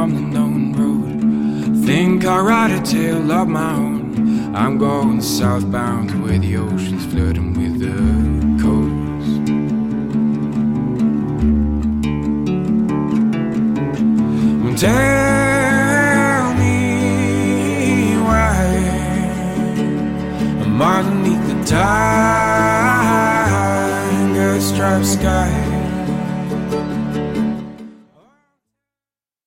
from the known road. Think I'll write a tale of my own. I'm going southbound to where the ocean's flirting with the coast. Well, tell me why I'm underneath the tiger-striped sky.